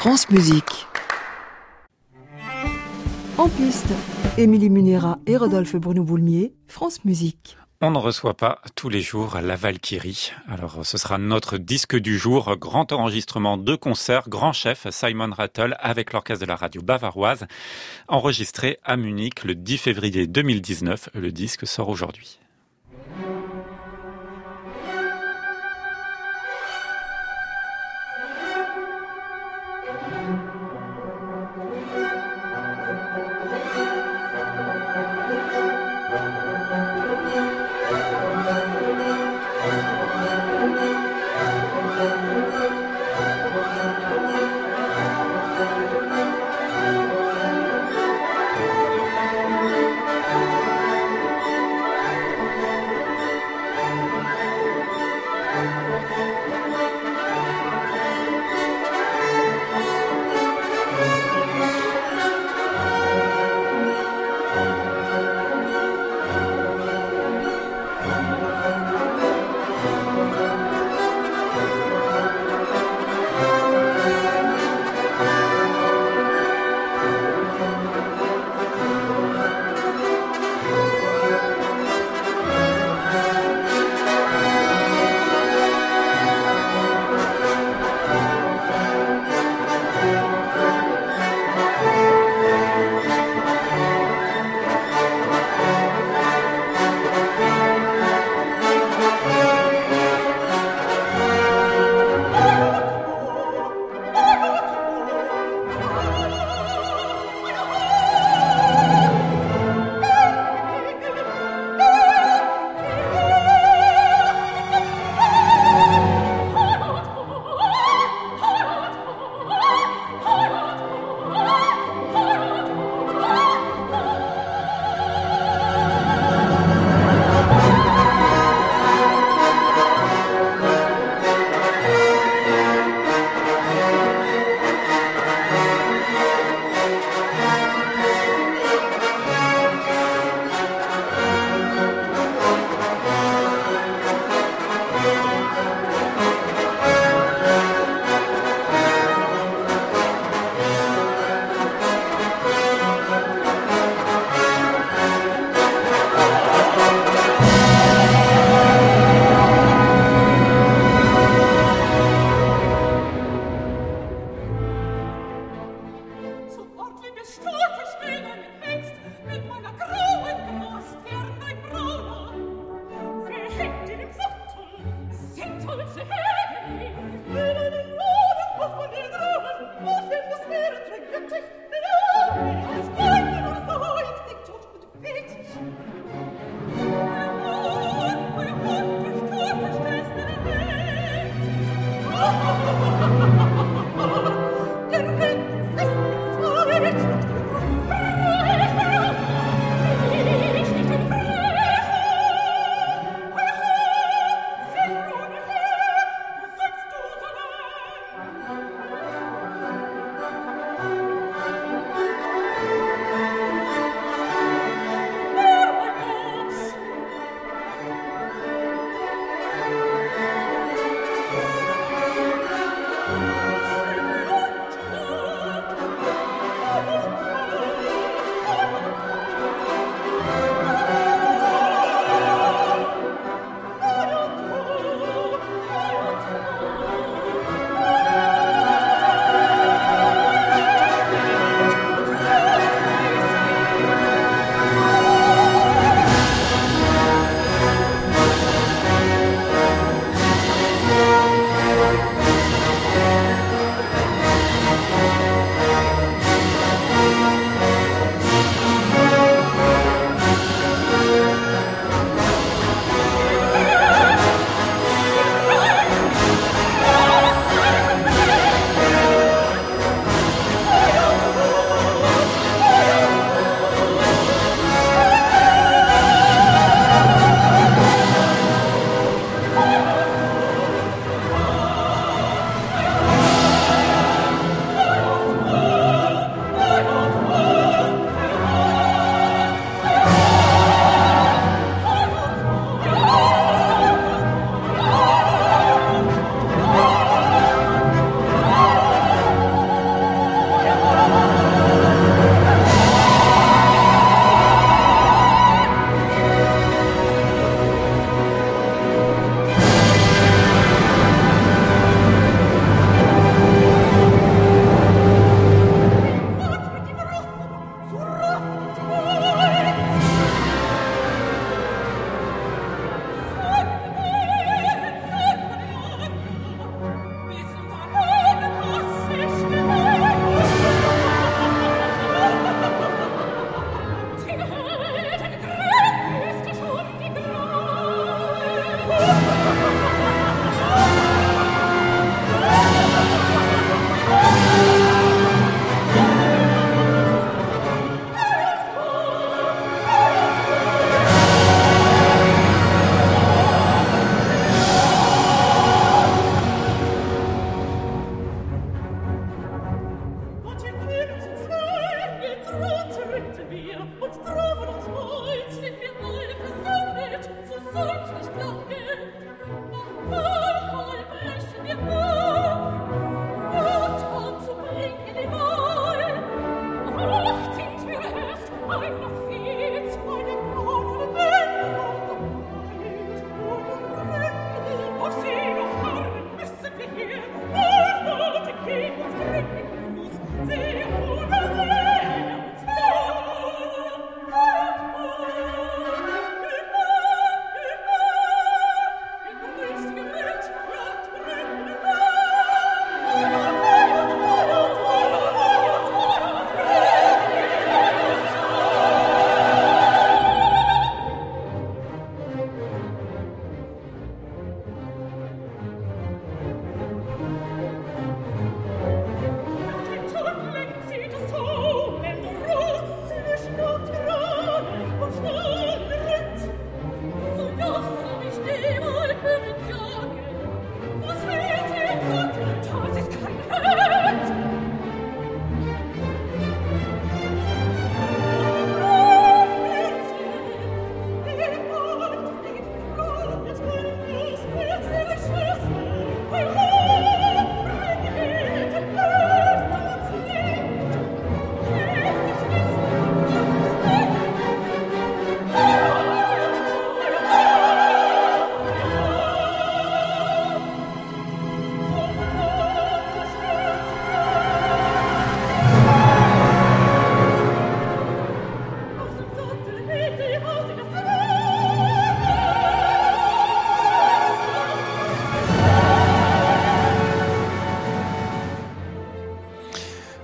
France Musique. En piste, Émilie Munera et Rodolphe Bruno-Boulmier, France Musique. On ne reçoit pas tous les jours la Valkyrie. Alors ce sera notre disque du jour, grand enregistrement de concert, grand chef Simon Rattle avec l'orchestre de la radio bavaroise, enregistré à Munich le 10 février 2019. Le disque sort aujourd'hui.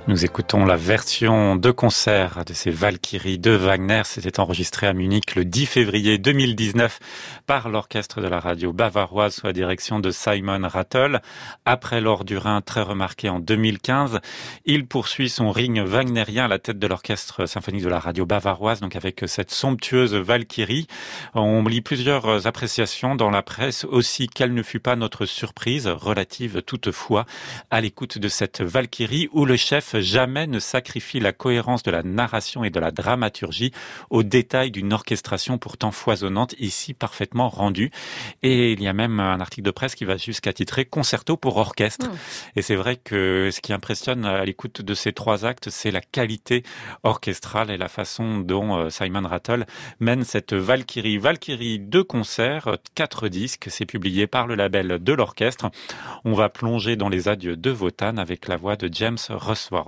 Nous écoutons la version de concert de ces Valkyries de Wagner. C'était enregistré à Munich le 10 février 2019 par l'orchestre de la radio bavaroise sous la direction de Simon Rattle. Après l'Or du Rhin, très remarqué en 2015, il poursuit son ring wagnérien à la tête de l'orchestre symphonique de la radio bavaroise, donc avec cette somptueuse Valkyrie. On lit plusieurs appréciations dans la presse aussi. Quelle ne fut pas notre surprise, relative toutefois, à l'écoute de cette Valkyrie où le chef jamais ne sacrifie la cohérence de la narration et de la dramaturgie aux détails d'une orchestration pourtant foisonnante, ici parfaitement rendue. Et il y a même un article de presse qui va jusqu'à titrer Concerto pour orchestre. Et c'est vrai que ce qui impressionne à l'écoute de ces trois actes, c'est la qualité orchestrale et la façon dont Simon Rattle mène cette Valkyrie. Valkyrie de concert, 4 disques, c'est publié par le label de l'orchestre. On va plonger dans les adieux de Wotan avec la voix de James Russword.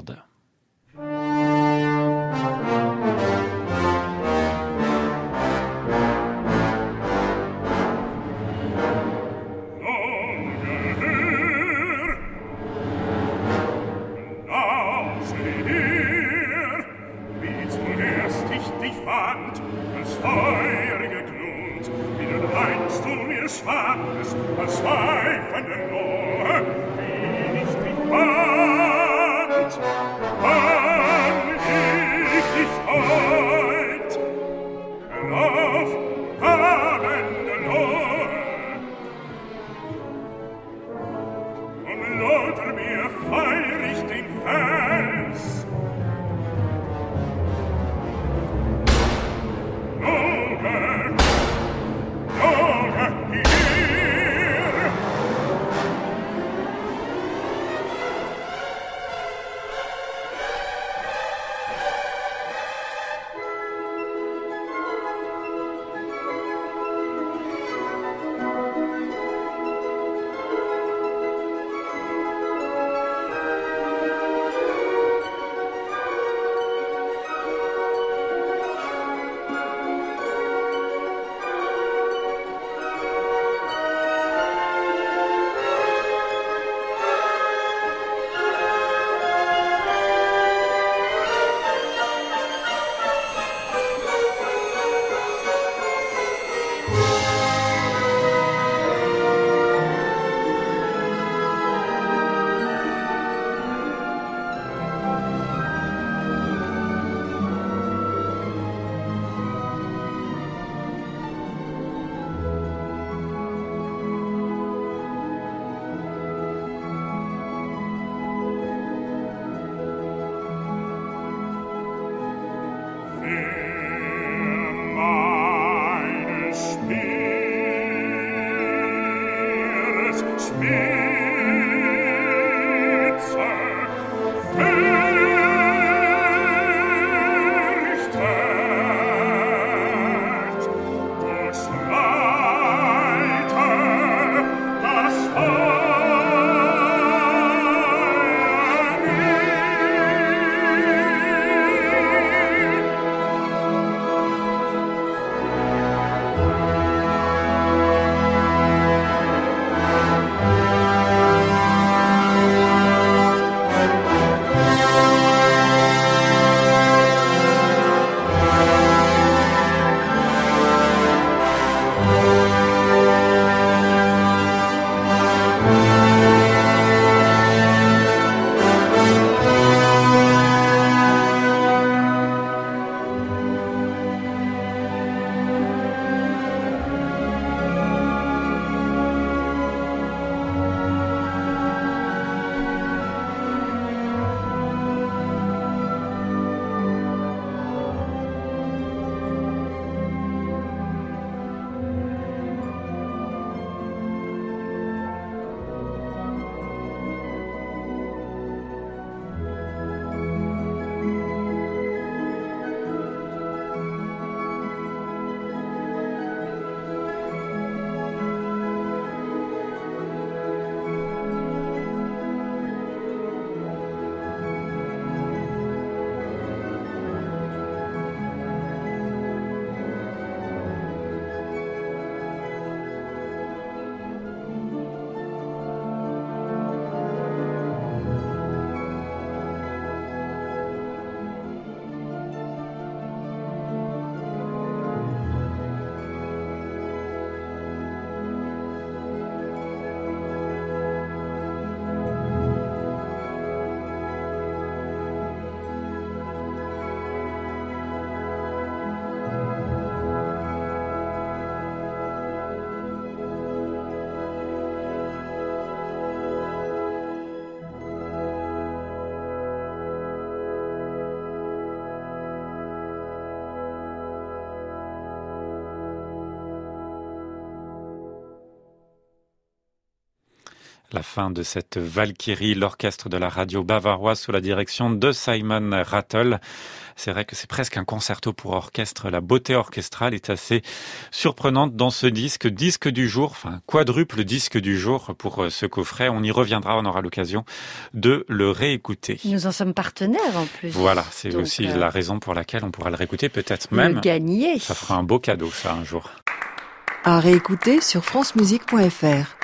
La fin de cette Valkyrie, l'orchestre de la radio bavaroise sous la direction de Simon Rattle. C'est vrai que c'est presque un concerto pour orchestre. La beauté orchestrale est assez surprenante dans ce disque du jour, enfin quadruple disque du jour pour ce coffret. On y reviendra, on aura l'occasion de le réécouter. Nous en sommes partenaires en plus. Voilà, c'est donc, aussi la raison pour laquelle on pourra le réécouter, peut-être même. Le gagner. Ça fera un beau cadeau, ça, un jour. À réécouter sur francemusique.fr.